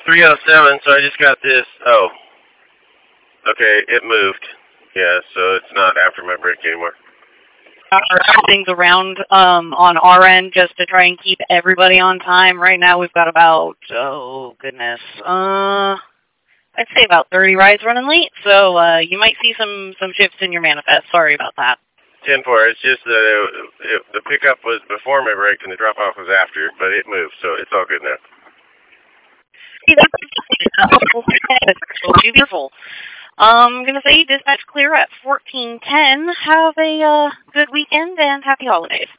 307, so I just got this. Oh, okay, it moved. Yeah, so it's not after my break anymore. Things around on our end just to try and keep everybody on time. Right now we've got about, oh goodness, I'd say about 30 rides running late, so you might see some shifts in your manifest. Sorry about that. 10-4, it's just that the pickup was before my break and the drop-off was after, but it moved, so it's all good now. Beautiful. I'm going to say dispatch clear at 1410. Have a good weekend and happy holidays.